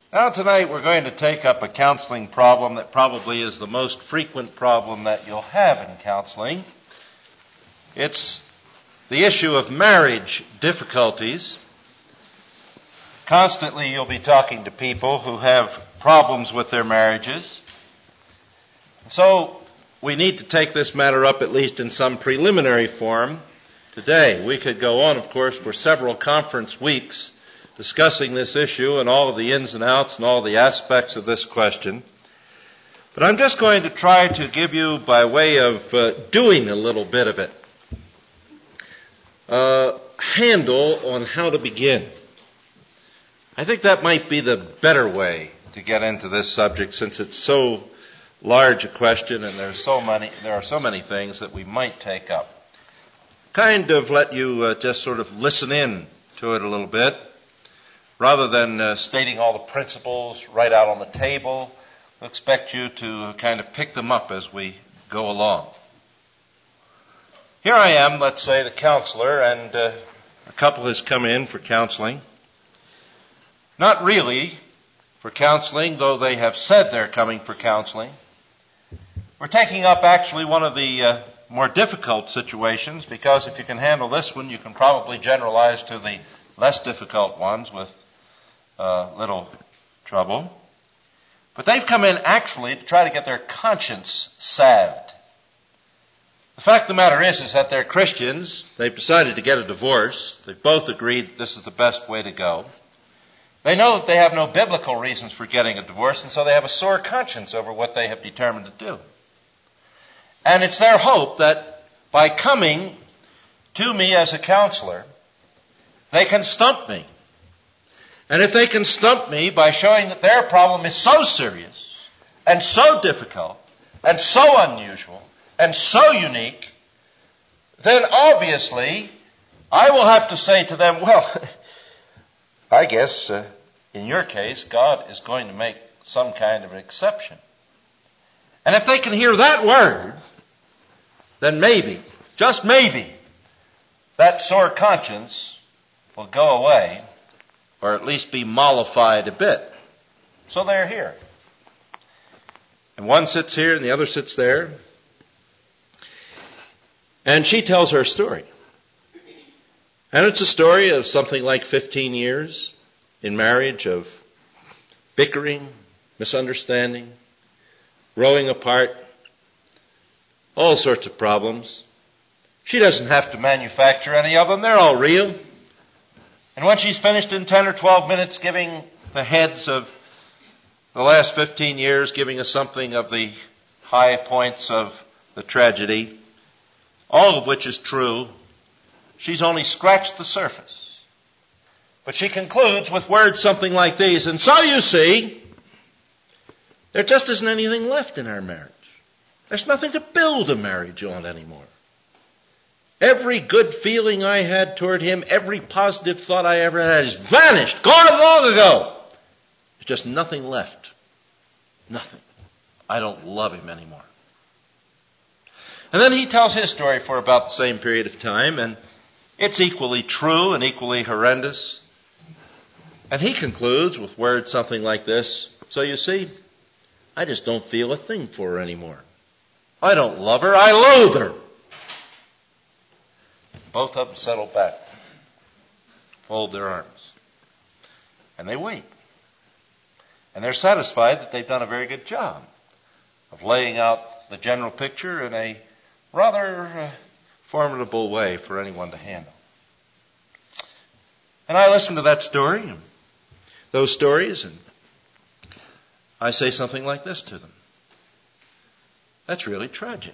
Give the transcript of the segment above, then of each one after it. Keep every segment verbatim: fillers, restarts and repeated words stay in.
Now tonight we're going to take up a counseling problem that probably is the most frequent problem that you'll have in counseling. It's the issue of marriage difficulties. Constantly you'll be talking to people who have problems with their marriages. So we need to take this matter up at least in some preliminary form today. We could go on, of course, for several conference weeks discussing this issue and all of the ins and outs and all the aspects of this question. But I'm just going to try to give you, by way of uh, doing a little bit of it, a handle on how to begin. I think that might be the better way to get into this subject, since it's so large a question and there's so many, there are so many things that we might take up. Kind of let you uh, just sort of listen in to it a little bit. Rather than uh, stating all the principles right out on the table, we'll expect you to kind of pick them up as we go along. Here I am, let's say, the counselor, and uh, a couple has come in for counseling. Not really for counseling, though they have said they're coming for counseling. We're taking up actually one of the uh, more difficult situations, because if you can handle this one, you can probably generalize to the less difficult ones with Uh, little trouble. But they've come in actually to try to get their conscience salved. The fact of the matter is, is that they're Christians. They've decided to get a divorce. They've both agreed this is the best way to go. They know that they have no biblical reasons for getting a divorce, and so they have a sore conscience over what they have determined to do. And it's their hope that by coming to me as a counselor, they can stump me. And if they can stump me by showing that their problem is so serious and so difficult and so unusual and so unique, then obviously I will have to say to them, well, I guess uh, in your case God is going to make some kind of an exception. And if they can hear that word, then maybe, just maybe, that sore conscience will go away, or at least be mollified a bit. So they're here. And one sits here and the other sits there. And she tells her story. And it's a story of something like fifteen years in marriage, of bickering, misunderstanding, growing apart, all sorts of problems. She doesn't have to manufacture any of them. They're all real. And when she's finished in ten or twelve minutes giving the heads of the last fifteen years, giving us something of the high points of the tragedy, all of which is true, she's only scratched the surface. But she concludes with words something like these: and so you see, there just isn't anything left in our marriage. There's nothing to build a marriage on anymore. Every good feeling I had toward him, every positive thought I ever had has vanished, gone long ago. There's just nothing left. Nothing. I don't love him anymore. And then he tells his story for about the same period of time, and it's equally true and equally horrendous. And he concludes with words something like this: so you see, I just don't feel a thing for her anymore. I don't love her, I loathe her. Both of them settle back, fold their arms, and they wait. And they're satisfied that they've done a very good job of laying out the general picture in a rather uh, formidable way for anyone to handle. And I listen to that story, and those stories, and I say something like this to them: that's really tragic.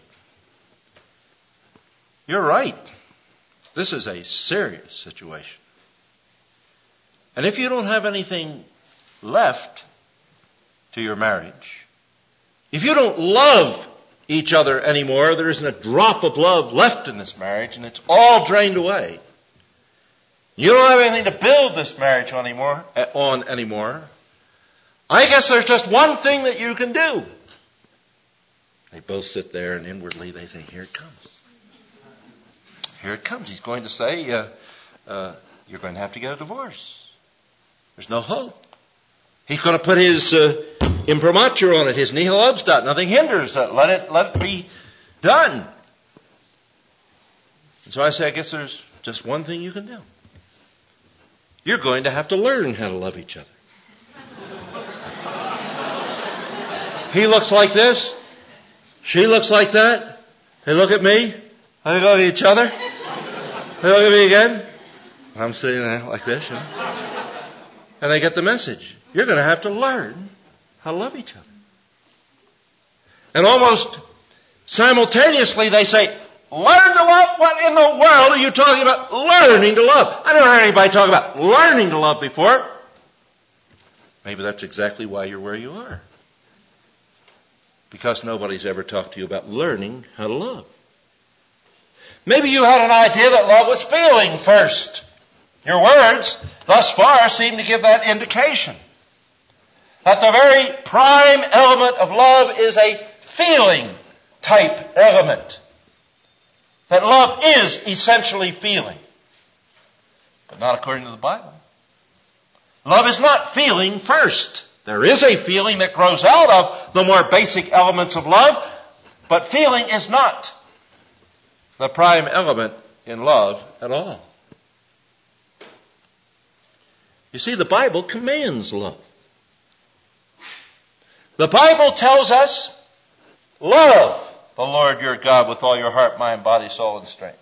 You're right. This is a serious situation. And if you don't have anything left to your marriage, if you don't love each other anymore, there isn't a drop of love left in this marriage, and it's all drained away. You don't have anything to build this marriage on anymore, on anymore. I guess there's just one thing that you can do. They both sit there, and inwardly they think, here it comes. Here it comes. He's going to say, uh, uh, you're going to have to get a divorce. There's no hope. He's going to put his uh, imprimatur on it, his nihil obstat. Nothing hinders that. Let it, let it be done. And so I say, I guess there's just one thing you can do. You're going to have to learn how to love each other. He looks like this. She looks like that. They look at me. They look at each other. They look at me again. I'm sitting there like this, you know. And they get the message. You're going to have to learn how to love each other. And almost simultaneously they say, learn to love? What in the world are you talking about? Learning to love. I never heard anybody talk about learning to love before. Maybe that's exactly why you're where you are. Because nobody's ever talked to you about learning how to love. Maybe you had an idea that love was feeling first. Your words thus far seem to give that indication. That the very prime element of love is a feeling type element. That love is essentially feeling. But not according to the Bible. Love is not feeling first. There is a feeling that grows out of the more basic elements of love, but feeling is not the prime element in love at all. You see, the Bible commands love. The Bible tells us, love the Lord your God with all your heart, mind, body, soul, and strength.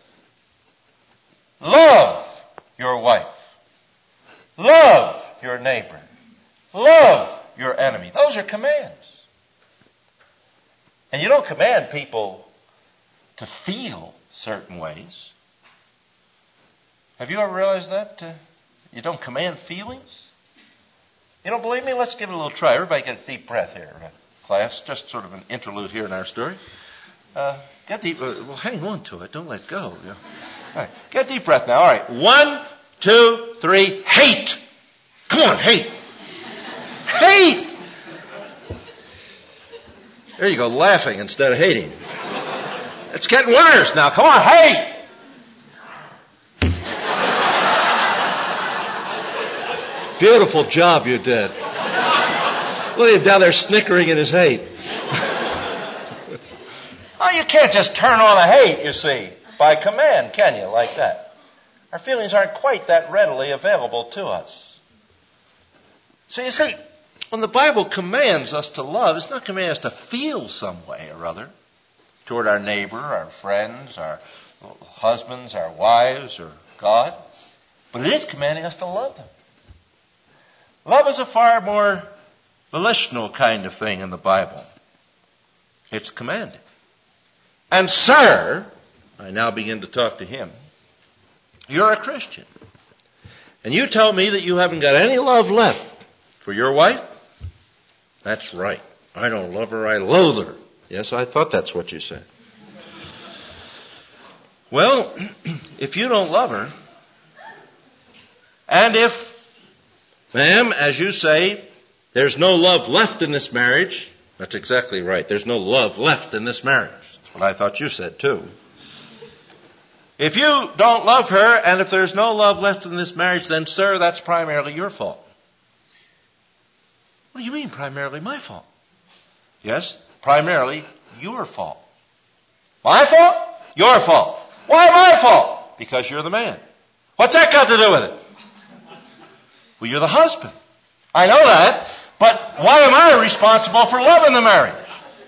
Love your wife. Love your neighbor. Love your enemy. Those are commands. And you don't command people to feel certain ways. Have you ever realized that? Uh, you don't command feelings? You don't believe me? Let's give it a little try. Everybody get a deep breath here, uh, class. Just sort of an interlude here in our story. Uh, get deep. Uh, well, hang on to it. Don't let go. You know. All right. Get a deep breath now. All right. One, two, three. Hate. Come on, hate. Hate! There you go, laughing instead of hating. It's getting worse now. Come on, hate! Beautiful job you did. Look at him down there snickering in his hate. Oh, you can't just turn on a hate, you see, by command, can you, like that? Our feelings aren't quite that readily available to us. So you see, when the Bible commands us to love, it's not commanding us to feel some way or other toward our neighbor, our friends, our husbands, our wives, or God. But it is commanding us to love them. Love is a far more volitional kind of thing in the Bible. It's commanded. And sir, I now begin to talk to him, you're a Christian. And you tell me that you haven't got any love left for your wife? That's right. I don't love her, I loathe her. Yes, I thought that's what you said. Well, if you don't love her, and if, ma'am, as you say, there's no love left in this marriage, that's exactly right. There's no love left in this marriage. That's what I thought you said too. If you don't love her, and if there's no love left in this marriage, then, sir, that's primarily your fault. What do you mean, primarily my fault? Yes, primarily your fault. My fault? Your fault. Why my fault? Because you're the man. What's that got to do with it? Well, you're the husband. I know that, but why am I responsible for loving the marriage?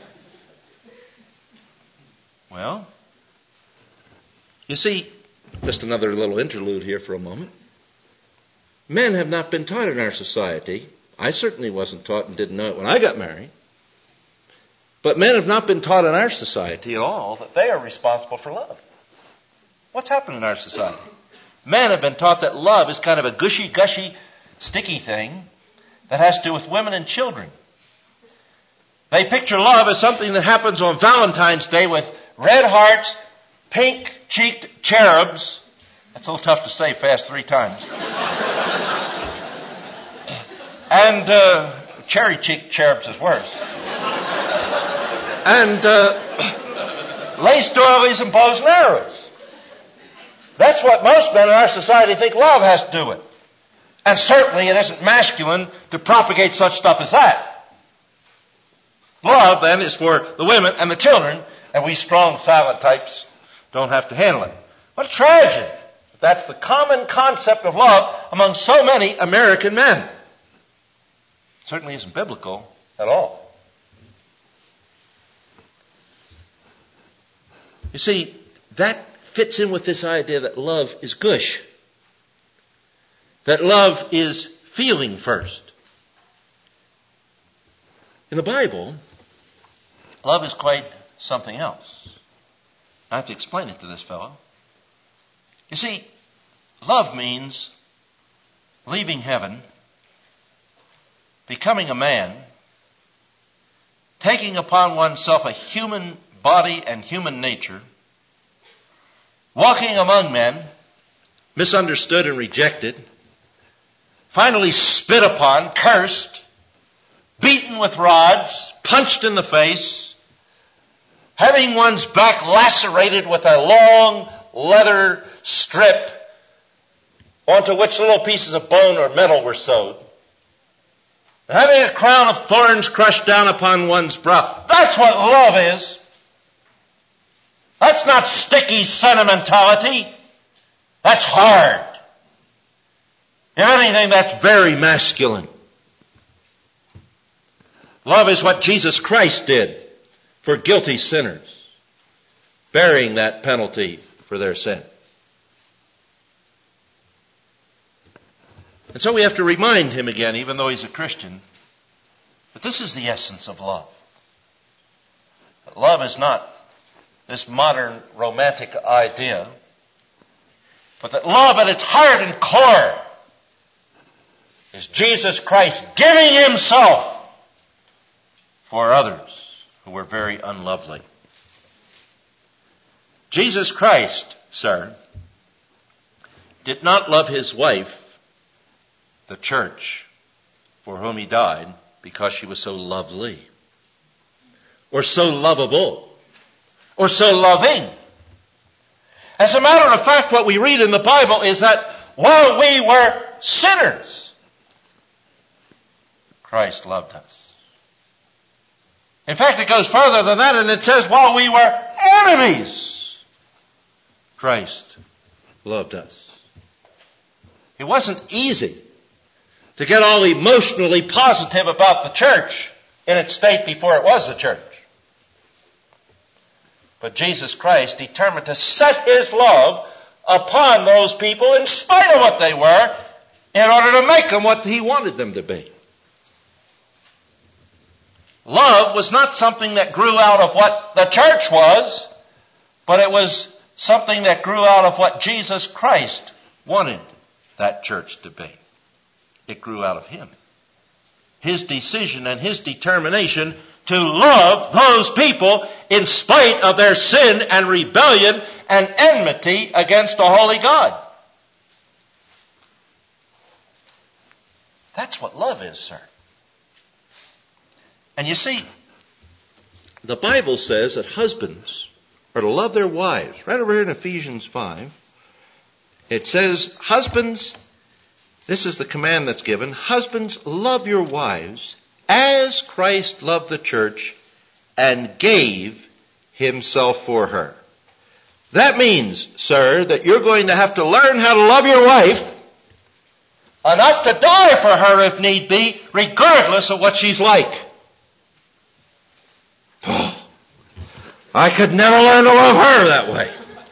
Well, you see, just another little interlude here for a moment. Men have not been taught in our society. I certainly wasn't taught and didn't know it when I got married. But men have not been taught in our society at all that they are responsible for love. What's happened in our society? Men have been taught that love is kind of a gushy, gushy, sticky thing that has to do with women and children. They picture love as something that happens on Valentine's Day with red hearts, pink-cheeked cherubs. That's a little tough to say fast three times. And uh, cherry-cheeked cherubs is worse. And uh, lace doilies and bows and arrows. That's what most men in our society think love has to do with. And certainly it isn't masculine to propagate such stuff as that. Love, then, is for the women and the children, and we strong, silent types don't have to handle it. What a tragedy. That's the common concept of love among so many American men. It certainly isn't biblical at all. You see, that fits in with this idea that love is gush. That love is feeling first. In the Bible, love is quite something else. I have to explain it to this fellow. You see, love means leaving heaven, becoming a man, taking upon oneself a human body and human nature, walking among men, misunderstood and rejected, finally spit upon, cursed, beaten with rods, punched in the face, having one's back lacerated with a long leather strip onto which little pieces of bone or metal were sewed, and having a crown of thorns crushed down upon one's brow. That's what love is. That's not sticky sentimentality. That's hard. If anything, that's very masculine. Love is what Jesus Christ did for guilty sinners, bearing that penalty for their sin. And so we have to remind him again, even though he's a Christian, that this is the essence of love. That love is not this modern romantic idea, but that love at its heart and core is Jesus Christ giving himself for others who were very unlovely. Jesus Christ, sir, did not love his wife, the church, for whom he died, because she was so lovely, or so lovable, or so loving. As a matter of fact, what we read in the Bible is that while we were sinners, Christ loved us. In fact, it goes further than that, and it says while we were enemies, Christ loved us. It wasn't easy to get all emotionally positive about the church in its state before it was the church. But Jesus Christ determined to set his love upon those people in spite of what they were, in order to make them what he wanted them to be. Love was not something that grew out of what the church was, but it was something that grew out of what Jesus Christ wanted that church to be. It grew out of him. His decision and his determination to love those people in spite of their sin and rebellion and enmity against the holy God. That's what love is, sir. And you see, the Bible says that husbands are to love their wives. Right over here in Ephesians five, it says, husbands, this is the command that's given, husbands, love your wives as Christ loved the church and gave himself for her. That means, sir, that you're going to have to learn how to love your wife enough to die for her if need be, regardless of what she's like. Oh, I could never learn to love her that way.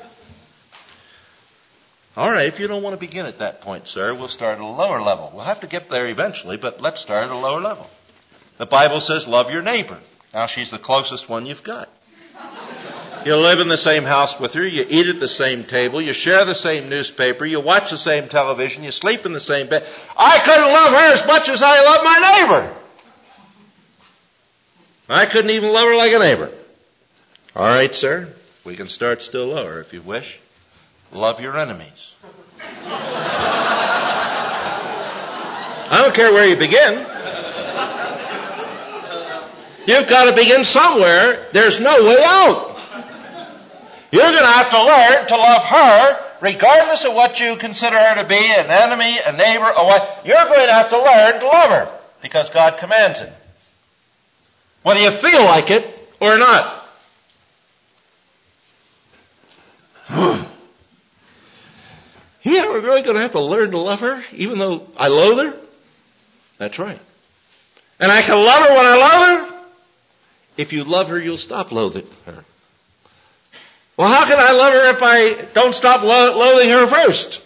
All right, if you don't want to begin at that point, sir, we'll start at a lower level. We'll have to get there eventually, but let's start at a lower level. The Bible says love your neighbor. Now, she's the closest one you've got. You live in the same house with her. You eat at the same table. You share the same newspaper. You watch the same television. You sleep in the same bed. I couldn't love her as much as I love my neighbor. I couldn't even love her like a neighbor. All right, sir. We can start still lower if you wish. Love your enemies. I don't care where you begin. You've got to begin somewhere. There's no way out. You're going to have to learn to love her regardless of what you consider her to be, an enemy, a neighbor, or what, you're going to have to learn to love her because God commands it. Whether you feel like it or not. Yeah, we're really going to have to learn to love her, even though I loathe her? That's right. And I can love her when I love her? If you love her, you'll stop loathing her. Well, how can I love her if I don't stop lo- loathing her first?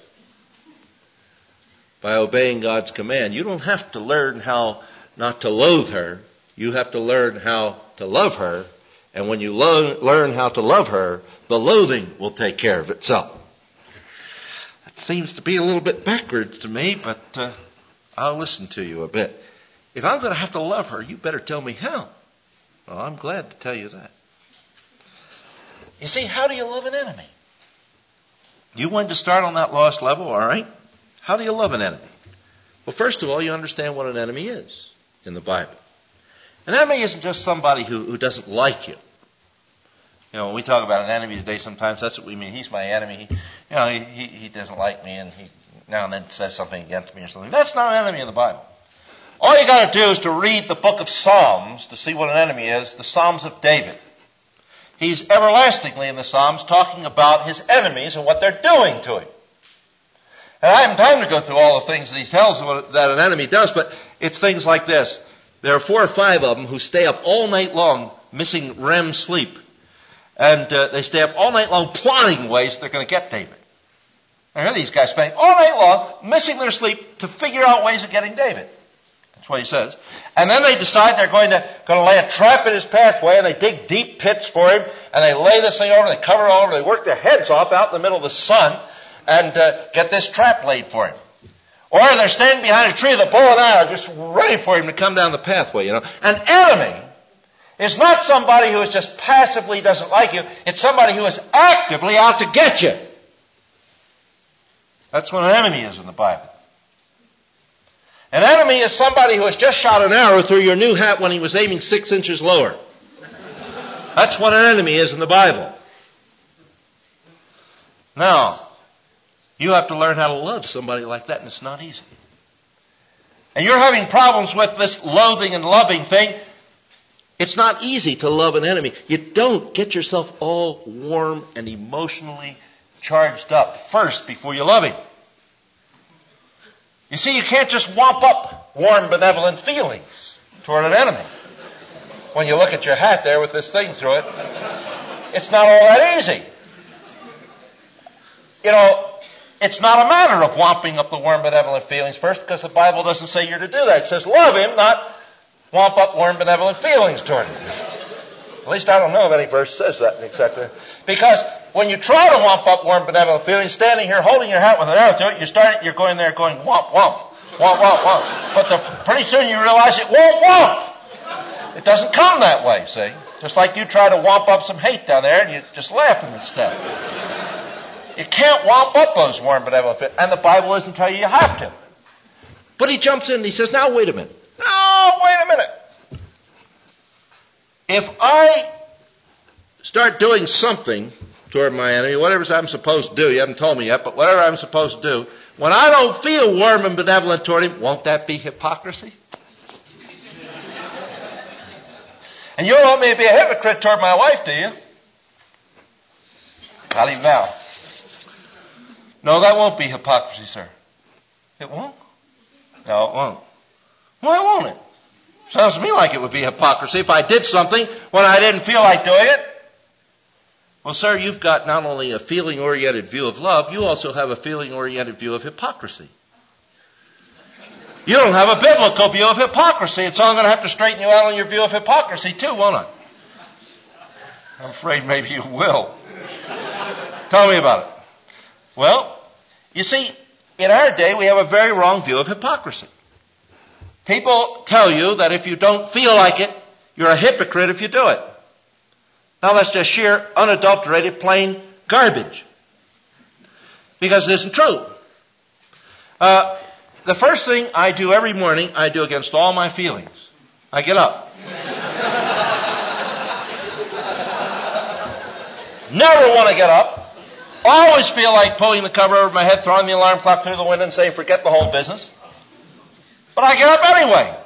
By obeying God's command. You don't have to learn how not to loathe her. You have to learn how to love her. And when you lo- learn how to love her, the loathing will take care of itself. That seems to be a little bit backwards to me, but uh, I'll listen to you a bit. If I'm going to have to love her, you better tell me how. Well, I'm glad to tell you that. You see, how do you love an enemy? You wanted to start on that lost level, all right? How do you love an enemy? Well, first of all, you understand what an enemy is in the Bible. An enemy isn't just somebody who, who doesn't like you. You know, when we talk about an enemy today, sometimes that's what we mean. He's my enemy. He, you know, he, he, he doesn't like me, and he now and then says something against me or something. That's not an enemy in the Bible. All you got to do is to read the book of Psalms to see what an enemy is, the Psalms of David. He's everlastingly in the Psalms talking about his enemies and what they're doing to him. And I haven't time to go through all the things that he tells that an enemy does, but it's things like this. There are four or five of them who stay up all night long missing R E M sleep. And uh, they stay up all night long plotting ways they're going to get David. I hear these guys spending all night long missing their sleep to figure out ways of getting David. That's what he says. And then they decide they're going to, going to lay a trap in his pathway, and they dig deep pits for him, and they lay this thing over, they cover it all over, they work their heads off out in the middle of the sun, and uh, get this trap laid for him. Or they're standing behind a tree with a bow and arrow just ready for him to come down the pathway, you know. An enemy is not somebody who is just passively doesn't like you. It's somebody who is actively out to get you. That's what an enemy is in the Bible. An enemy is somebody who has just shot an arrow through your new hat when he was aiming six inches lower. That's what an enemy is in the Bible. Now, you have to learn how to love somebody like that, and it's not easy. And you're having problems with this loathing and loving thing. It's not easy to love an enemy. You don't get yourself all warm and emotionally charged up first before you love him. You see, you can't just whomp up warm, benevolent feelings toward an enemy. When you look at your hat there with this thing through it, it's not all that easy. You know, it's not a matter of whomping up the warm, benevolent feelings first, because the Bible doesn't say you're to do that. It says love him, not whomp up warm, benevolent feelings toward him. At least I don't know of any verse that says that exactly. Because when you try to whomp up warm, benevolent feelings, standing here holding your hat with an arrow through it, you start, you're going there going whomp, whomp, whomp, whomp, whomp. But the, pretty soon you realize it won't whomp. It doesn't come that way, see? Just like you try to whomp up some hate down there and you just laugh at them instead. You can't whomp up those warm, benevolent feelings. And the Bible doesn't tell you you have to. But he jumps in and he says, now wait a minute. No, wait a minute. If I start doing something toward my enemy, whatever I'm supposed to do, you haven't told me yet, but whatever I'm supposed to do, when I don't feel warm and benevolent toward him, won't that be hypocrisy? And you don't want me to be a hypocrite toward my wife, do you? Not even now. No, that won't be hypocrisy, sir. It won't? No, it won't. Why won't it? Sounds to me like it would be hypocrisy if I did something when I didn't feel like doing it. Well, sir, you've got not only a feeling-oriented view of love, you also have a feeling-oriented view of hypocrisy. You don't have a biblical view of hypocrisy, and so I'm going to have to straighten you out on your view of hypocrisy too, won't I? I'm afraid maybe you will. Tell me about it. Well, you see, in our day we have a very wrong view of hypocrisy. People tell you that if you don't feel like it, you're a hypocrite if you do it. Now that's just sheer, unadulterated, plain garbage. Because it isn't true. Uh, the first thing I do every morning, I do against all my feelings. I get up. Never want to get up always feel like pulling the cover over my head, throwing the alarm clock through the window and saying, forget the whole business. But I get up anyway.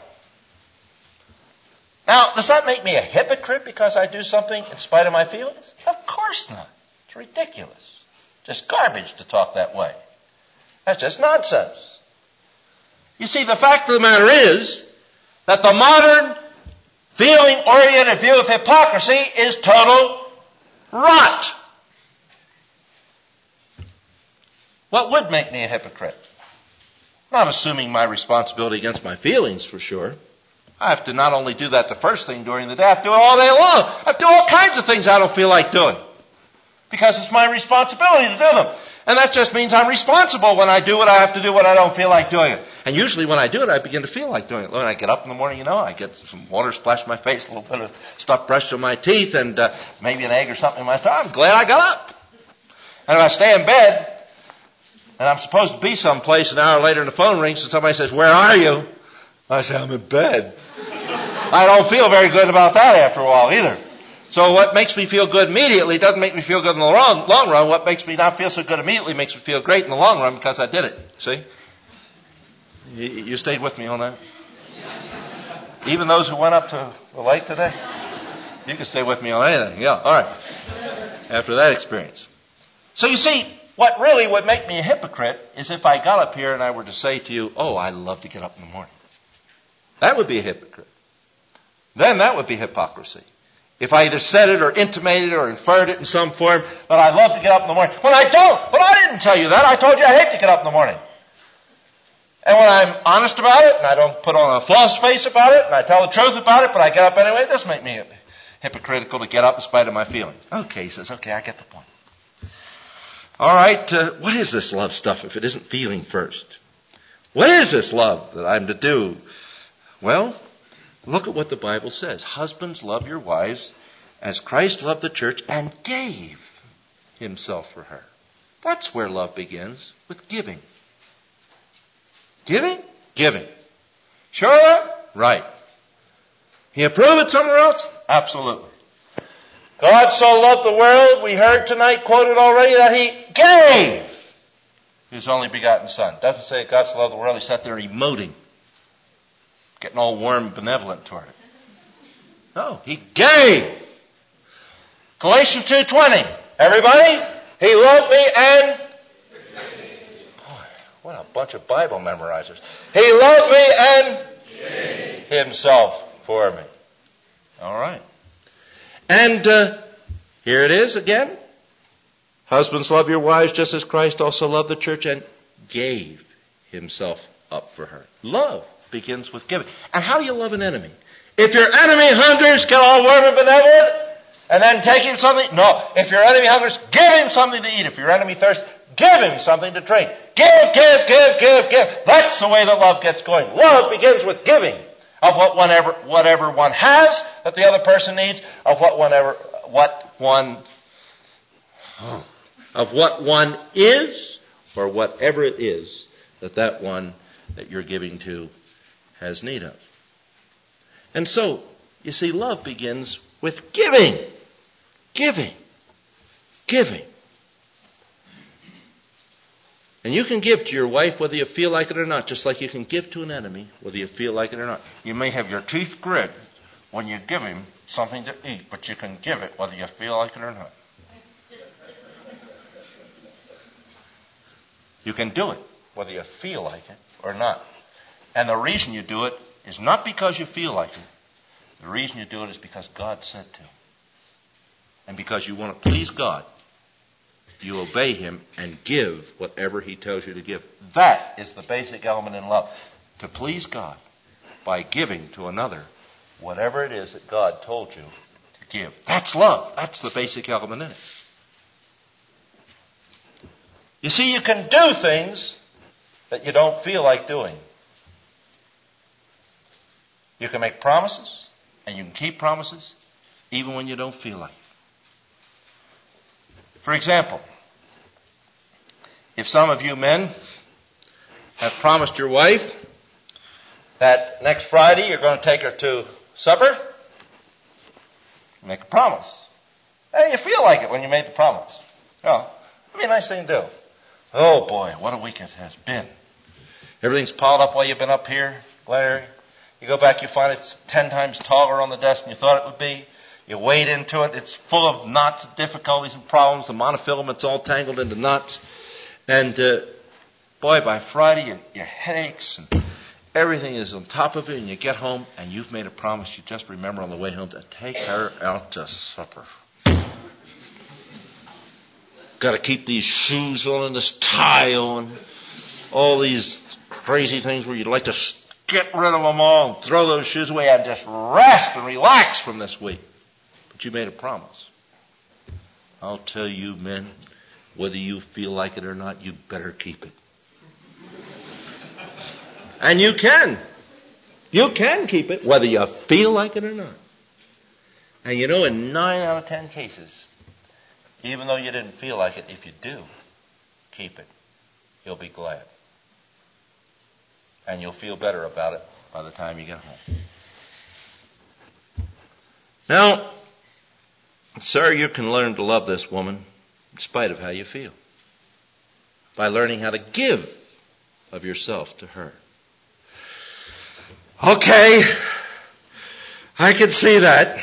Now, does that make me a hypocrite because I do something in spite of my feelings? Of course not. It's ridiculous. Just garbage to talk that way. That's just nonsense. You see, the fact of the matter is that the modern feeling-oriented view of hypocrisy is total rot. What would make me a hypocrite? Not assuming my responsibility against my feelings, for sure. I have to not only do that the first thing during the day, I have to do it all day long. I have to do all kinds of things I don't feel like doing. Because it's my responsibility to do them. And that just means I'm responsible when I do what I have to do when I don't feel like doing it. And usually when I do it, I begin to feel like doing it. When I get up in the morning, you know, I get some water splashed in my face, a little bit of stuff brushed on my teeth, and uh, maybe an egg or something in my stomach. I'm glad I got up. And if I stay in bed, and I'm supposed to be someplace, an hour later and the phone rings and somebody says, where are you? I say, I'm in bed. I don't feel very good about that after a while either. So what makes me feel good immediately doesn't make me feel good in the long, long run. What makes me not feel so good immediately makes me feel great in the long run because I did it. See? You, you stayed with me on that? Even those who went up to the lake today? You can stay with me on anything. Yeah, all right. After that experience. So you see, what really would make me a hypocrite is if I got up here and I were to say to you, oh, I love to get up in the morning. That would be a hypocrite. Then that would be hypocrisy. If I either said it or intimated or inferred it in some form that I love to get up in the morning. When I don't. But I didn't tell you that. I told you I hate to get up in the morning. And when I'm honest about it and I don't put on a false face about it and I tell the truth about it but I get up anyway, it doesn't make me hypocritical to get up in spite of my feelings. Okay, he says, okay, I get the point. All right, uh, what is this love stuff if it isn't feeling first? What is this love that I'm to do? Well, look at what the Bible says. Husbands, love your wives as Christ loved the church and gave himself for her. That's where love begins, with giving. Giving? Giving. Sure of that? Right. He approved it somewhere else? Absolutely. God so loved the world, we heard tonight quoted already, that he gave his only begotten Son. Doesn't say God so loved the world, he sat there emoting, getting all warm and benevolent toward it. No, he gave. Galatians two twenty. Everybody? He loved me and... Boy, what a bunch of Bible memorizers. He loved me and... Gave himself for me. All right. And uh, here it is again. Husbands, love your wives just as Christ also loved the church and gave himself up for her. Love begins with giving. And how do you love an enemy? If your enemy hungers, get all warm and benevolent, and then take him something? No. If your enemy hungers, give him something to eat. If your enemy thirsts, give him something to drink. Give, give, give, give, give. That's the way that love gets going. Love begins with giving of what whatever, whatever one has that the other person needs, of what whatever, what one, of what one is, or whatever it is that that one that you're giving to has need of. And so, you see, love begins with giving. Giving. Giving. And you can give to your wife whether you feel like it or not, just like you can give to an enemy whether you feel like it or not. You may have your teeth grit when you give him something to eat, but you can give it whether you feel like it or not. You can do it whether you feel like it or not. And the reason you do it is not because you feel like it. The reason you do it is because God said to. And because you want to please God. You obey him and give whatever he tells you to give. That is the basic element in love. To please God by giving to another whatever it is that God told you to give. That's love. That's the basic element in it. You see, you can do things that you don't feel like doing. You can make promises and you can keep promises even when you don't feel like it. For example, if some of you men have promised your wife that next Friday you're going to take her to supper, make a promise. Hey, you feel like it when you made the promise. You know, It'd be a nice thing to do. Oh boy, what a week it has been. Everything's piled up while you've been up here, Larry. You go back, you find it's ten times taller on the desk than you thought it would be. You wade into it. It's full of knots, difficulties, and problems. The monofilament's all tangled into knots. And, uh, boy, by Friday, your, your headaches and everything is on top of you, and you get home, and you've made a promise. You just remember on the way home to take her out to supper. Got to keep these shoes on and this tie on. All these crazy things where you'd like to get rid of them all and throw those shoes away and just rest and relax from this week. But you made a promise. I'll tell you, men, whether you feel like it or not, you better keep it. And you can. You can keep it, whether you feel like it or not. And you know, in nine out of ten cases, even though you didn't feel like it, if you do keep it, you'll be glad. And you'll feel better about it by the time you get home. Now, sir, you can learn to love this woman in spite of how you feel. By learning how to give of yourself to her. Okay, I can see that.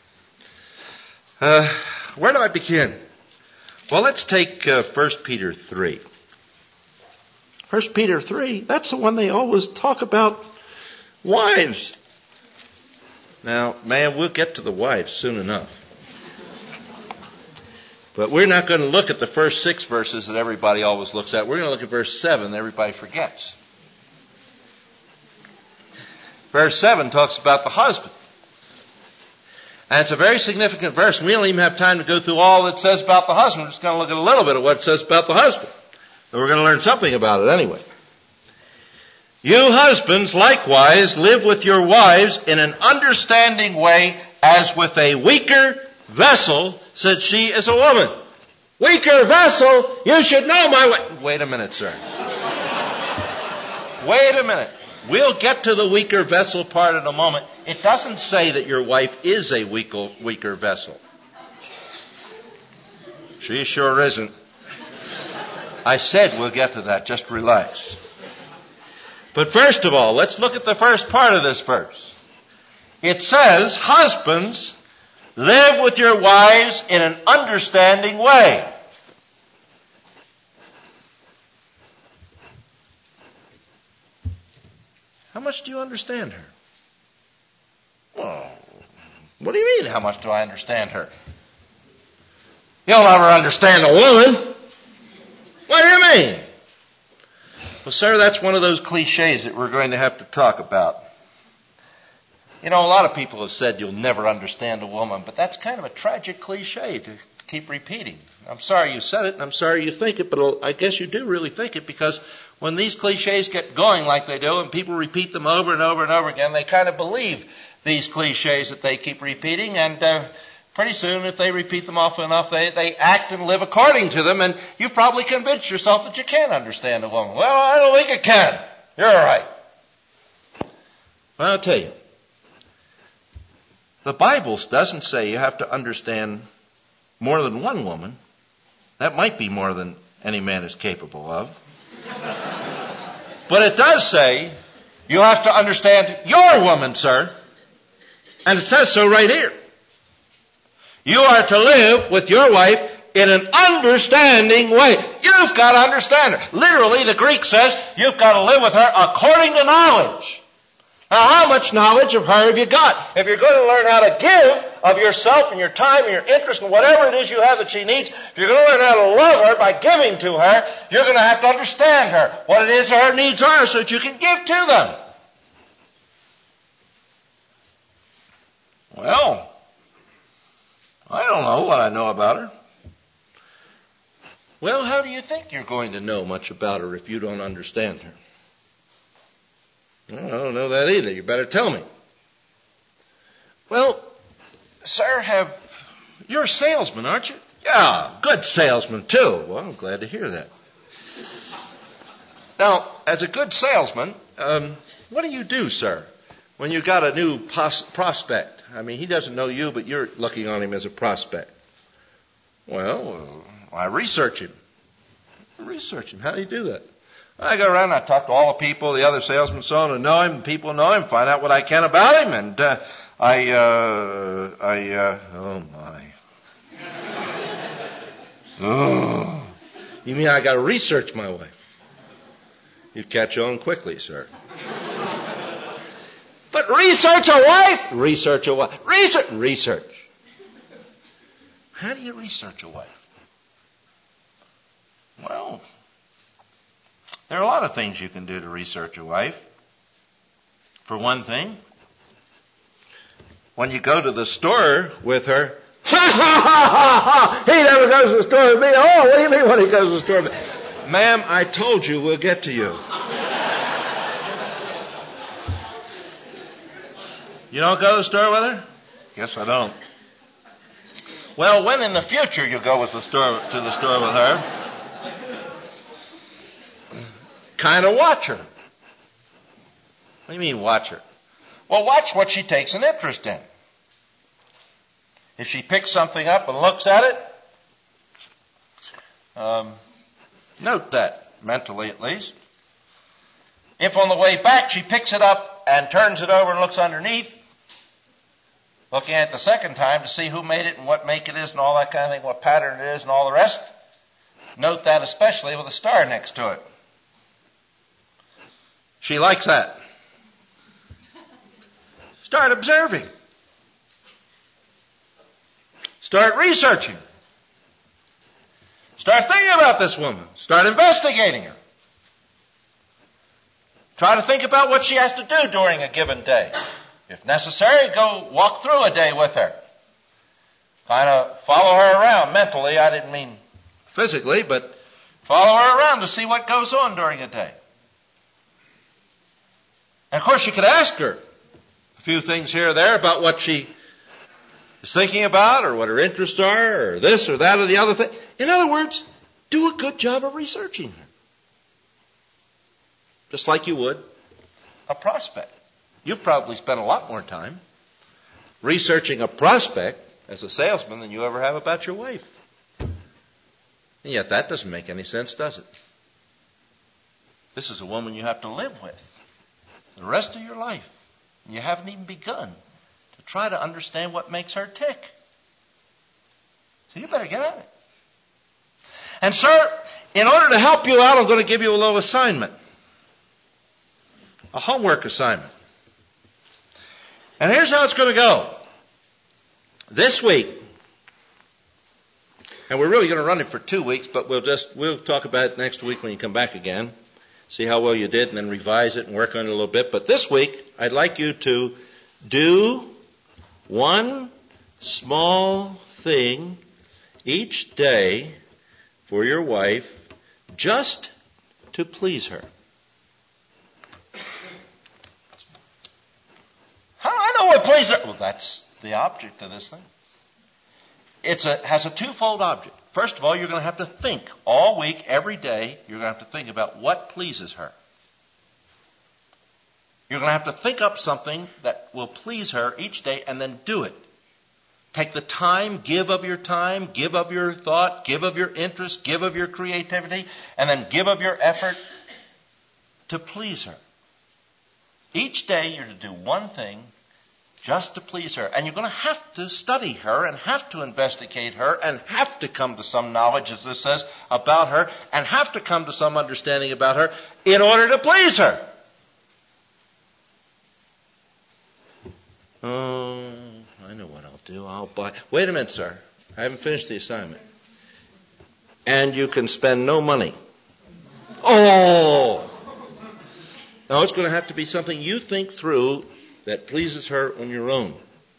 Uh, where do I begin? Well, let's take uh, First Peter three. First Peter three, that's the one they always talk about wives. Now, man, we'll get to the wives soon enough. But we're not going to look at the first six verses that everybody always looks at. We're going to look at verse seven that everybody forgets. Verse seven talks about the husband. And it's a very significant verse. We don't even have time to go through all that it says about the husband. We're just going to look at a little bit of what it says about the husband. But we're going to learn something about it anyway. You husbands likewise live with your wives in an understanding way as with a weaker vessel, since she is a woman. Weaker vessel, you should know my way. Wait a minute, sir. Wait a minute. We'll get to the weaker vessel part in a moment. It doesn't say that your wife is a weaker, weaker vessel. She sure isn't. I said we'll get to that. Just relax. But first of all, let's look at the first part of this verse. It says, husbands, live with your wives in an understanding way. How much do you understand her? Well, what do you mean, how much do I understand her? You'll never understand a woman. What do you mean? Well, sir, that's one of those cliches that we're going to have to talk about. You know, a lot of people have said you'll never understand a woman, but that's kind of a tragic cliche to keep repeating. I'm sorry you said it, and I'm sorry you think it, but I guess you do really think it, because when these cliches get going like they do, and people repeat them over and over and over again, they kind of believe these cliches that they keep repeating, and uh, pretty soon, if they repeat them often enough, they, they act and live according to them, and you've probably convinced yourself that you can't understand a woman. Well, I don't think it can. You're right. Well, I'll tell you. The Bible doesn't say you have to understand more than one woman. That might be more than any man is capable of. But it does say you have to understand your woman, sir. And it says so right here. You are to live with your wife in an understanding way. You've got to understand her. Literally, the Greek says you've got to live with her according to knowledge. Now, how much knowledge of her have you got? If you're going to learn how to give of yourself and your time and your interest and whatever it is you have that she needs, if you're going to learn how to love her by giving to her, you're going to have to understand her, what it is her needs are, so that you can give to them. Well, I don't know what I know about her. Well, how do you think you're going to know much about her if you don't understand her? I don't know that either. You better tell me. Well, sir, have you're a salesman, aren't you? Yeah, good salesman too. Well, I'm glad to hear that. Now, as a good salesman, um, what do you do, sir, when you got a new pos- prospect? I mean, he doesn't know you, but you're looking on him as a prospect. Well, uh, I research him. Research him. How do you do that? I go around and I talk to all the people, the other salesmen, so on, who know him, and people know him, find out what I can about him, and uh, I, uh, I, uh, oh my. Oh. You mean I got to research my wife? You'd catch on quickly, sir. But research a wife? Research a wife. Research. Research. How do you research a wife? Well, there are a lot of things you can do to research a wife. For one thing, when you go to the store with her, ha ha ha ha ha! He never goes to the store with me. Oh, what do you mean when he goes to the store with me? Ma'am, I told you we'll get to you. You don't go to the store with her? Guess I don't. Well, when in the future you go with the store to the store with her, kind of watch her. What do you mean watch her? Well, watch what she takes an interest in. If she picks something up and looks at it, um, note that, mentally at least. If on the way back she picks it up and turns it over and looks underneath, looking at it the second time to see who made it and what make it is and all that kind of thing, what pattern it is and all the rest, note that especially with a star next to it. She likes that. Start observing. Start researching. Start thinking about this woman. Start investigating her. Try to think about what she has to do during a given day. If necessary, go walk through a day with her. Kind of follow her around mentally. I didn't mean physically, but follow her around to see what goes on during a day. And of course, you could ask her a few things here or there about what she is thinking about or what her interests are or this or that or the other thing. In other words, do a good job of researching her. Just like you would a prospect. You've probably spent a lot more time researching a prospect as a salesman than you ever have about your wife. And yet that doesn't make any sense, does it? This is a woman you have to live with the rest of your life. And you haven't even begun to try to understand what makes her tick. So you better get at it. And sir, in order to help you out, I'm going to give you a little assignment. A homework assignment. And here's how it's going to go. This week, and we're really going to run it for two weeks, but we'll just, we'll talk about it next week when you come back again. See how well you did and then revise it and work on it a little bit. But this week, I'd like you to do one small thing each day for your wife just to please her. How do I know what pleases her? Well, that's the object of this thing. It's a, has a twofold object. First of all, you're going to have to think all week, every day, you're going to have to think about what pleases her. You're going to have to think up something that will please her each day and then do it. Take the time, give of your time, give of your thought, give of your interest, give of your creativity, and then give of your effort to please her. Each day you're to do one thing just to please her. And you're going to have to study her and have to investigate her and have to come to some knowledge, as this says, about her and have to come to some understanding about her in order to please her. Oh, I know what I'll do. I'll buy... Wait a minute, sir. I haven't finished the assignment. And you can spend no money. Oh! No, it's going to have to be something you think through that pleases her on your own.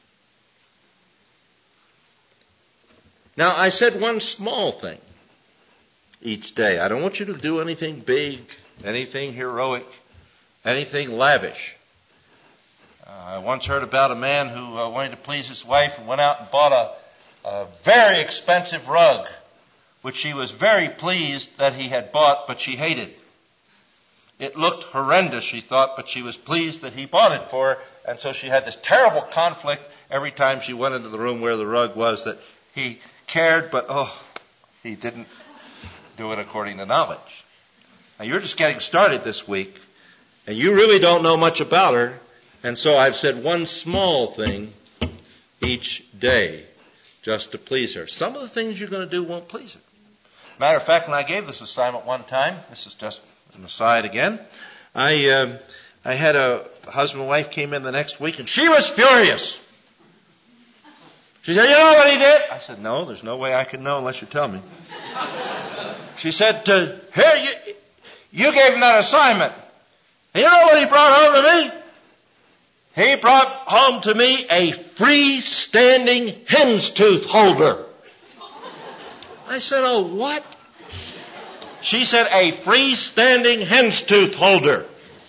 Now, I said one small thing each day. I don't want you to do anything big, anything heroic, anything lavish. Uh, I once heard about a man who uh, wanted to please his wife and went out and bought a, a very expensive rug, which she was very pleased that he had bought, but she hated. It looked horrendous, she thought, but she was pleased that he bought it for her. And so she had this terrible conflict every time she went into the room where the rug was, that he cared, but oh, he didn't do it according to knowledge. Now, you're just getting started this week, and you really don't know much about her, and so I've said one small thing each day just to please her. Some of the things you're going to do won't please her. Matter of fact, when I gave this assignment one time, this is just an aside again, I uh, I had a husband and wife came in the next week, and she was furious. She said, you know what he did? I said, no, there's no way I can know unless you tell me. She said, uh, here, you, you gave him that assignment. And you know what he brought home to me? He brought home to me a freestanding hen's tooth holder. I said, oh, what? She said, a freestanding hen's tooth holder.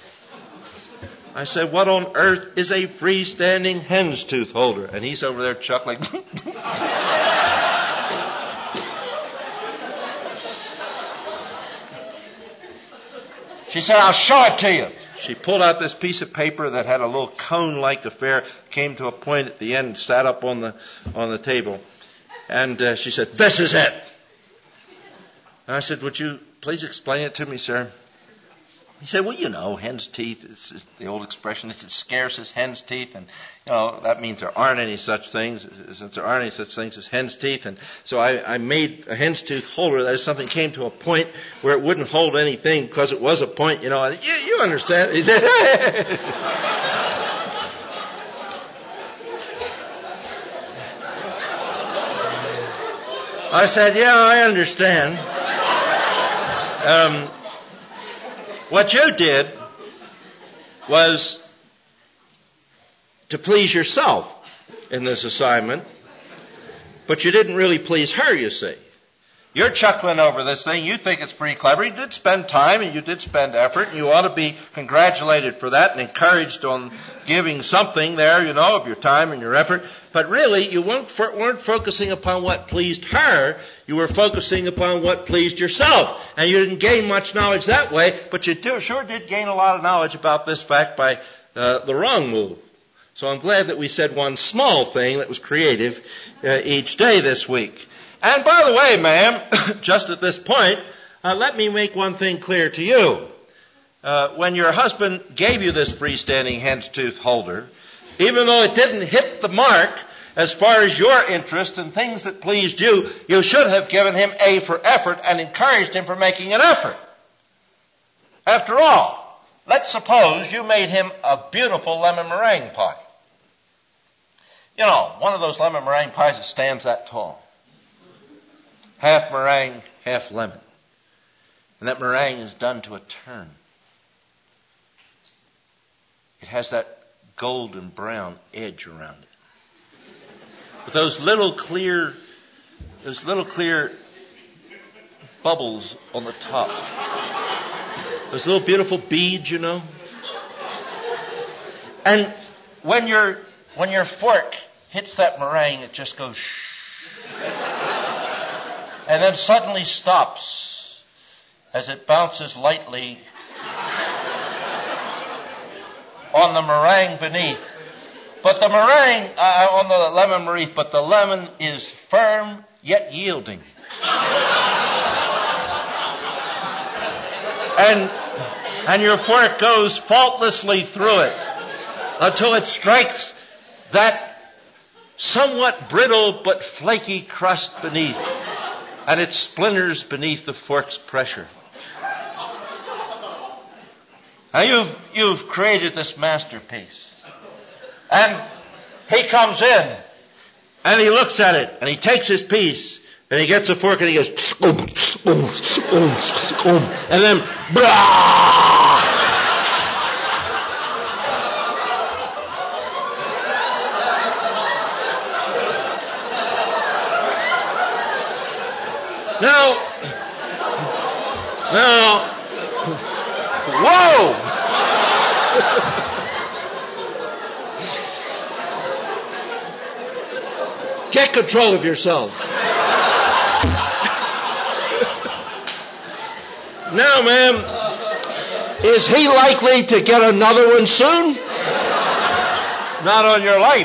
I said, what on earth is a freestanding hen's tooth holder? And he's over there chuckling. She said, I'll show it to you. She pulled out this piece of paper that had a little cone-like affair, came to a point at the end, sat up on the on the table. And uh, she said, this is it. And I said, would you please explain it to me, sir? He said, well, you know, hen's teeth, it's, it's the old expression, it's as scarce as hen's teeth. And, you know, that means there aren't any such things, since there aren't any such things as hen's teeth. And so I, I made a hen's tooth holder that something came to a point where it wouldn't hold anything because it was a point, you know. And you, you understand. He said, I said, yeah, I understand. Um, what you did was to please yourself in this assignment, but you didn't really please her, you see. You're chuckling over this thing. You think it's pretty clever. You did spend time and you did spend effort, and you ought to be congratulated for that and encouraged on giving something there, you know, of your time and your effort. But really, you weren't, weren't focusing upon what pleased her. You were focusing upon what pleased yourself. And you didn't gain much knowledge that way, but you do, sure did gain a lot of knowledge about this fact by uh, the wrong move. So I'm glad that we said one small thing that was creative uh, each day this week. And by the way, ma'am, just at this point, uh, let me make one thing clear to you. Uh, when your husband gave you this freestanding hen's tooth holder, even though it didn't hit the mark as far as your interest and things that pleased you, you should have given him A for effort and encouraged him for making an effort. After all, let's suppose you made him a beautiful lemon meringue pie. You know, one of those lemon meringue pies that stands that tall. Half meringue, half lemon. And that meringue is done to a turn. It has that golden brown edge around it. With those little clear, those little clear bubbles on the top. Those little beautiful beads, you know. And when your, when your fork hits that meringue, it just goes shh. And then suddenly stops as it bounces lightly on the meringue beneath. But the meringue, uh, on the lemon beneath, but the lemon is firm yet yielding. And, and your fork goes faultlessly through it until it strikes that somewhat brittle but flaky crust beneath. And it splinters beneath the fork's pressure. Now you've, you've created this masterpiece. And he comes in, and he looks at it, and he takes his piece, and he gets a fork, and he goes, um, um, um, um, and then, blah! Now, now, whoa! Get control of yourself. Now, ma'am, is he likely to get another one soon? Not on your life.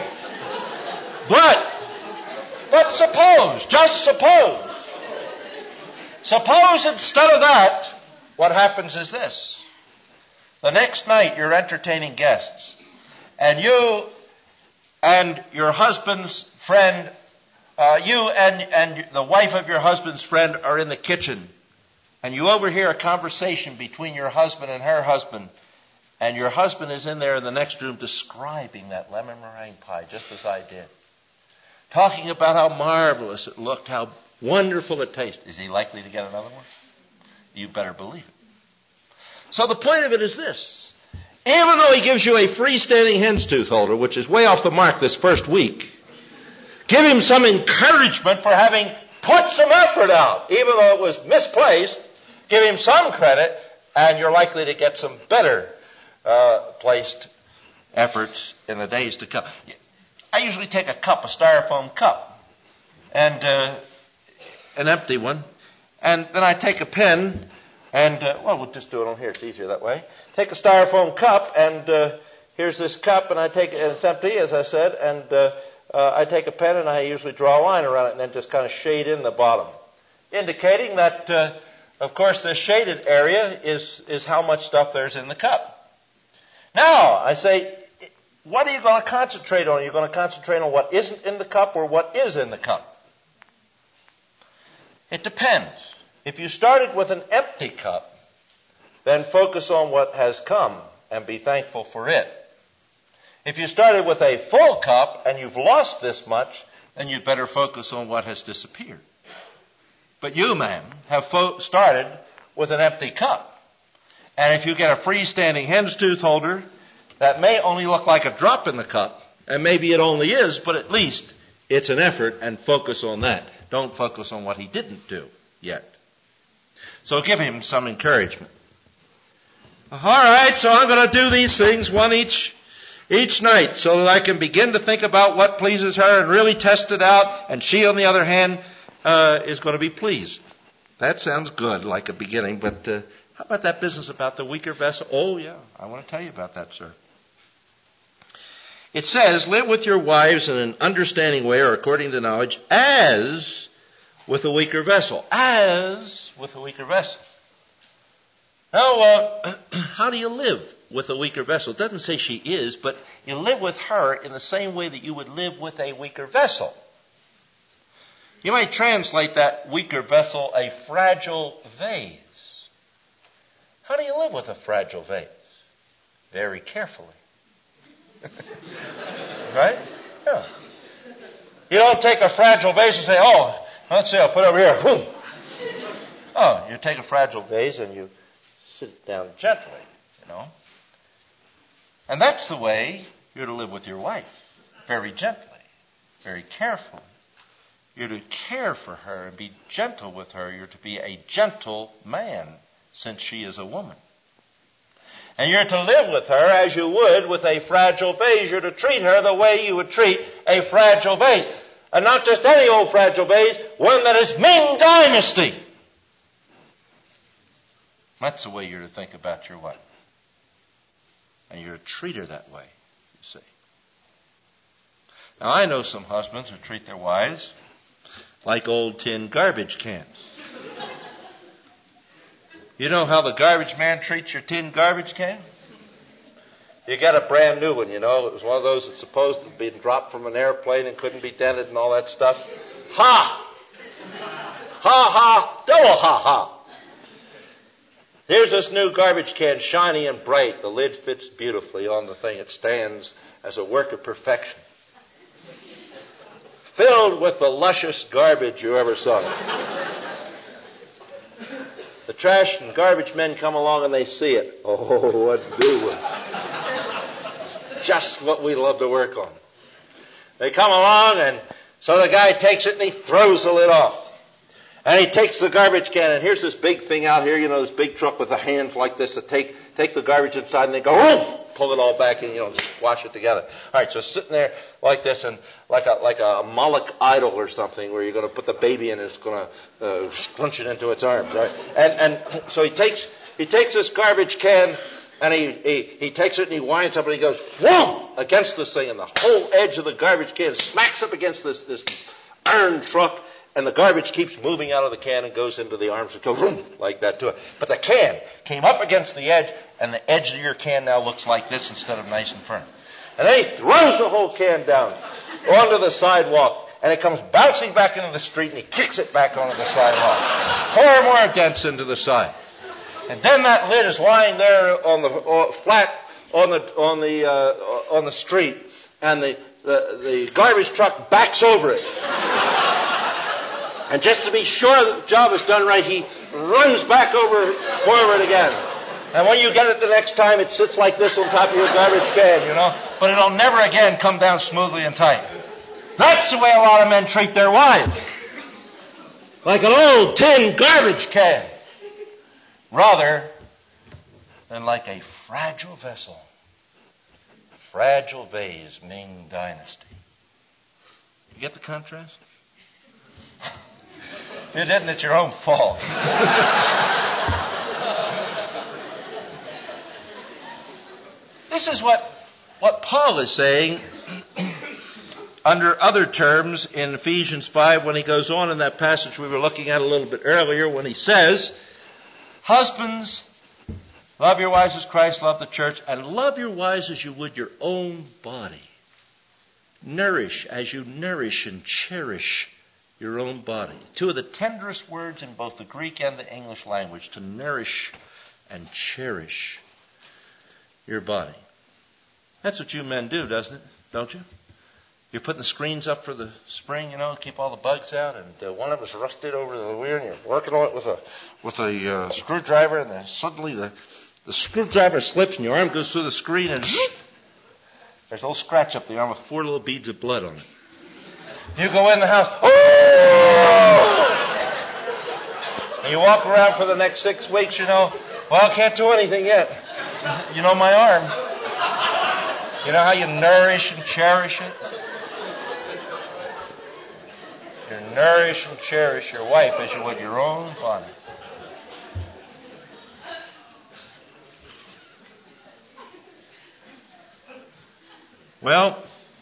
But, but suppose, just suppose, Suppose instead of that, what happens is this. The next night you're entertaining guests, and you and your husband's friend, uh, you and, and the wife of your husband's friend are in the kitchen, and you overhear a conversation between your husband and her husband, and your husband is in there in the next room describing that lemon meringue pie, just as I did. Talking about how marvelous it looked, how wonderful it tasted. Is he likely to get another one? You better believe it. So the point of it is this. Even though he gives you a freestanding hen's tooth holder, which is way off the mark this first week, give him some encouragement for having put some effort out. Even though it was misplaced, give him some credit, and you're likely to get some better uh, placed efforts in the days to come. I usually take a cup, a styrofoam cup, and uh, an empty one, and then I take a pen, and, uh, well, we'll just do it on here. It's easier that way. Take a styrofoam cup, and uh, here's this cup, and I take it, and it's empty, as I said, and uh, uh, I take a pen, and I usually draw a line around it, and then just kind of shade in the bottom, indicating that, uh, of course, this shaded area is, is how much stuff there's in the cup. Now, I say, what are you going to concentrate on? Are you going to concentrate on what isn't in the cup or what is in the cup? It depends. If you started with an empty cup, then focus on what has come and be thankful for it. If you started with a full cup and you've lost this much, then you'd better focus on what has disappeared. But you, man, have fo- started with an empty cup. And if you get a freestanding hen's tooth holder, that may only look like a drop in the cup, and maybe it only is, but at least it's an effort, and focus on that. Don't focus on what he didn't do yet. So give him some encouragement. All right, so I'm going to do these things, one each each night, so that I can begin to think about what pleases her and really test it out, and she, on the other hand, uh, is going to be pleased. That sounds good, like a beginning, but uh, how about that business about the weaker vessel? Oh, yeah, I want to tell you about that, sir. It says, live with your wives in an understanding way or according to knowledge, as with a weaker vessel. As with a weaker vessel. Now, uh, how do you live with a weaker vessel? It doesn't say she is, but you live with her in the same way that you would live with a weaker vessel. You might translate that weaker vessel a fragile vase. How do you live with a fragile vase? Very carefully. Right? Yeah. You don't take a fragile vase and say, oh, let's see, I'll put it over here. Boom. Oh, you take a fragile vase and you sit it down gently, you know. And that's the way you're to live with your wife. Very gently, very carefully. You're to care for her and be gentle with her. You're to be a gentle man, since she is a woman. And you're to live with her as you would with a fragile vase. You're to treat her the way you would treat a fragile vase. And not just any old fragile vase, one that is Ming Dynasty. That's the way you're to think about your wife. And you're to treat her that way, you see. Now, I know some husbands who treat their wives like old tin garbage cans. You know how the garbage man treats your tin garbage can? You got a brand new one, you know. It was one of those that's supposed to be dropped from an airplane and couldn't be dented and all that stuff. Ha! Ha ha! Double ha ha! Here's this new garbage can, shiny and bright. The lid fits beautifully on the thing. It stands as a work of perfection. Filled with the luscious garbage you ever saw. The trash and garbage men come along and they see it. Oh, what do we? Just what we love to work on. They come along, and so the guy takes it and he throws the lid off. And he takes the garbage can, and here's this big thing out here, you know, this big truck with the hands like this that take take the garbage inside, and they go, oof, pull it all back and, you know, wash it together. All right, so sitting there like this, and like a like a Moloch idol or something, where you're going to put the baby in, and it's going to uh, scrunch it into its arms, right? And and so he takes he takes this garbage can, and he he, he takes it and he winds up and he goes, whoa, against this thing, and the whole edge of the garbage can smacks up against this this iron truck. and the garbage keeps moving out of the can and goes into the arms and goes boom, like that to it. But the can came up against the edge, and the edge of your can now looks like this instead of nice and firm. And then he throws the whole can down onto the sidewalk, and it comes bouncing back into the street, and he kicks it back onto the sidewalk. Four more dents into the side. And then that lid is lying there on the uh, flat on the on the uh, on the street, and the, the the garbage truck backs over it. And just to be sure that the job is done right, he runs back over forward again. And when you get it the next time, it sits like this on top of your garbage can, you know. But it'll never again come down smoothly and tight. That's the way a lot of men treat their wives. Like an old tin garbage can. Rather than like a fragile vessel. Fragile vase, Ming Dynasty. You get the contrast? If you didn't, it's your own fault. This is what, what Paul is saying under other terms in Ephesians five when he goes on in that passage we were looking at a little bit earlier when he says, husbands, love your wives as Christ loved the church, and love your wives as you would your own body. Nourish as you nourish and cherish your own body. Two of the tenderest words in both the Greek and the English language, to nourish and cherish your body. That's what you men do, doesn't it? Don't you? You're putting the screens up for the spring, you know, to keep all the bugs out, and uh, one of us rusted over the wheel, and you're working on it with a with a uh, screwdriver, and then suddenly the, the screwdriver slips, and your arm goes through the screen, and there's a little scratch up the arm with four little beads of blood on it. You go in the house, oh! And you walk around for the next six weeks, you know, well, I can't do anything yet. You know my arm. You know how you nourish and cherish it? You nourish and cherish your wife as you would your own body. Well,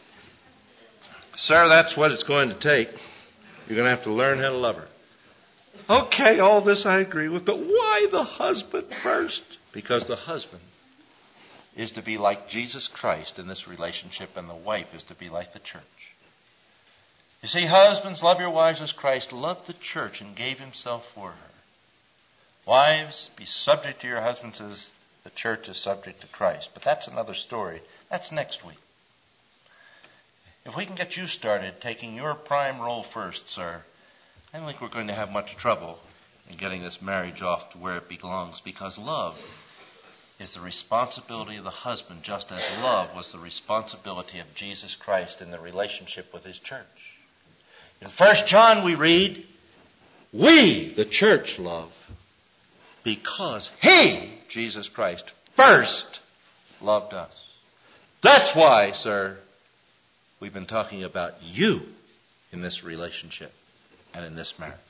sir, that's what it's going to take. You're going to have to learn how to love her. Okay, all this I agree with, but why the husband first? Because the husband is to be like Jesus Christ in this relationship, and the wife is to be like the church. You see, husbands, love your wives as Christ loved the church and gave himself for her. Wives, be subject to your husbands as the church is subject to Christ. But that's another story. That's next week. If we can get you started taking your prime role first, sir, I don't think we're going to have much trouble in getting this marriage off to where it belongs, because love is the responsibility of the husband, just as love was the responsibility of Jesus Christ in the relationship with his church. In First John we read, we, the church, love because he, Jesus Christ, first loved us. That's why, sir, we've been talking about you in this relationship and in this marriage.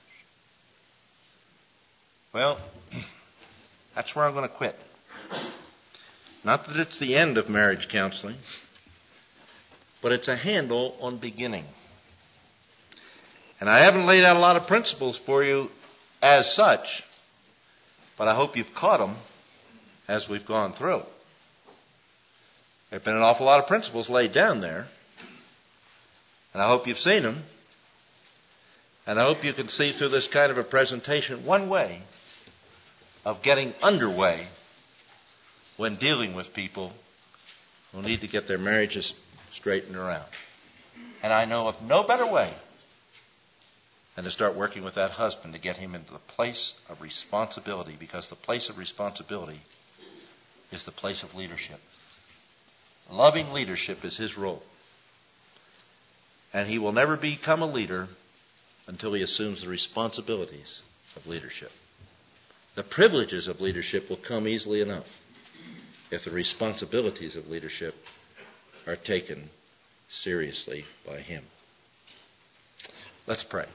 Well, that's where I'm going to quit. Not that it's the end of marriage counseling, but it's a handle on beginning. And I haven't laid out a lot of principles for you as such, but I hope you've caught them as we've gone through. There have been an awful lot of principles laid down there, and I hope you've seen them. And I hope you can see through this kind of a presentation one way of getting underway when dealing with people who need to get their marriages straightened around. And I know of no better way than to start working with that husband to get him into the place of responsibility, because the place of responsibility is the place of leadership. Loving leadership is his role. And he will never become a leader until he assumes the responsibilities of leadership. The privileges of leadership will come easily enough if the responsibilities of leadership are taken seriously by him. Let's pray.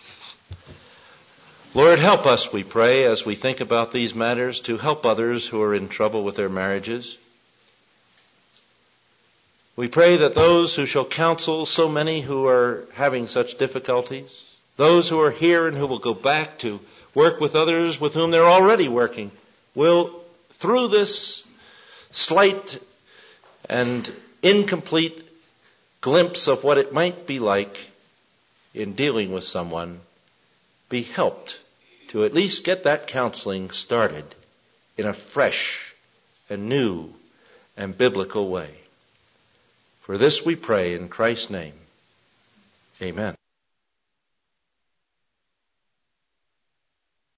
Lord, help us, we pray, as we think about these matters, to help others who are in trouble with their marriages. We pray that those who shall counsel so many who are having such difficulties those who are here and who will go back to work with others with whom they're already working, will, through this slight and incomplete glimpse of what it might be like in dealing with someone, be helped to at least get that counseling started in a fresh and new and biblical way. For this we pray in Christ's name. Amen.